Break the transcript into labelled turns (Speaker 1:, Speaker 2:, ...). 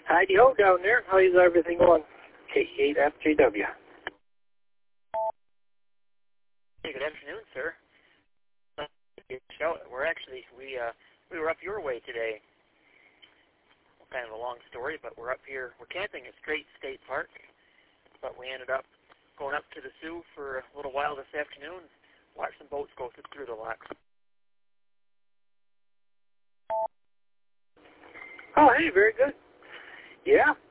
Speaker 1: Heidi ho down there. How's everything going? K8FJW.
Speaker 2: Hey, good afternoon, sir. We were up your way today. Kind of a long story, but we're up here. We're camping at Strait State Park, but we ended up going up to the Sioux for a little while this afternoon. Watch some boats go through the locks.
Speaker 1: Oh, hey, very good. Yeah,